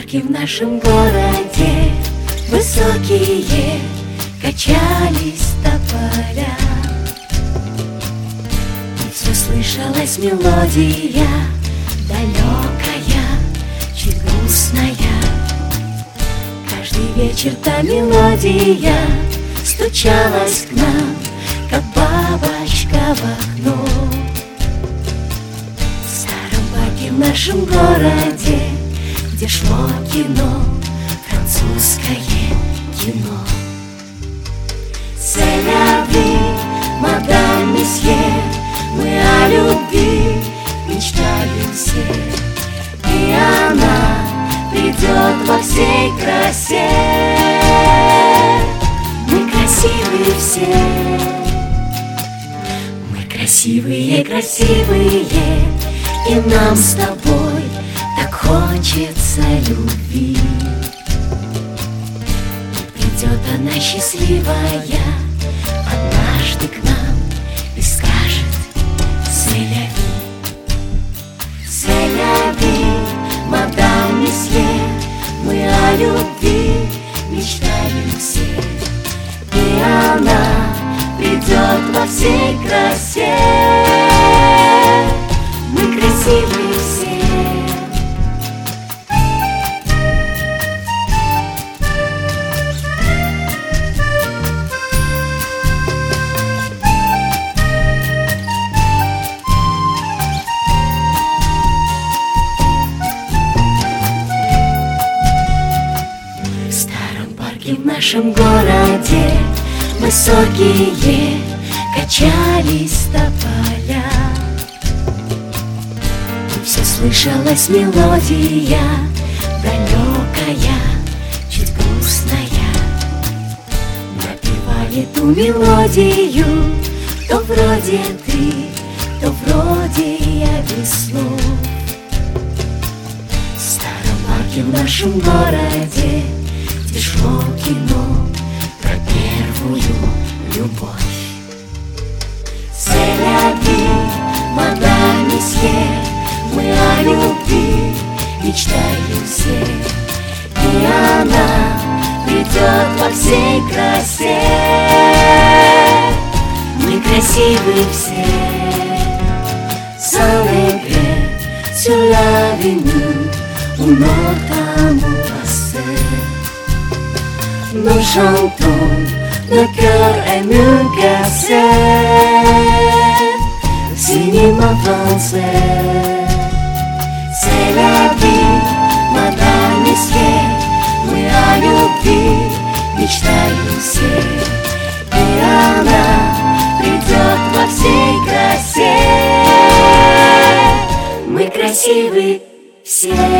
парки в нашем городе высокие качались тополя, и все слышалась мелодия далекая, чуть грустная. Каждый вечер та мелодия стучалась к нам, как бабочка в окно. В старом парке в нашем городе, где шло кино, французское кино. C'est la vie, мадам, месье, мы о любви мечтаем все, и она придет во всей красе. Мы красивые все, мы красивые, красивые, и нам с тобой так хочется любви. Придет она счастливая однажды к нам и скажет: C'est la vie, c'est la vie, мадам, месье, мы о любви мечтаем все, и она придет во всей красе. Мы красивые все. В нашем городе высокие качались тополя, и все слышалась мелодия далекая, чуть грустная. Напевали ту мелодию, то вроде ты, то вроде я без слов. В старом парке в нашем городе, где шло кино про первую любовь. C'est la vie, мадам, месье, мы о любви мечтаем все, и она придет во всей красе. Мы красивые все. S'allegrer sur l'avenue où notre amour passait. Nous chantons, le cœur est mieux cassé. Cinéma français. C'est la vie, мадам, месье, мы о любви мечтаем все, и она придет во всей красе. Мы красивы все.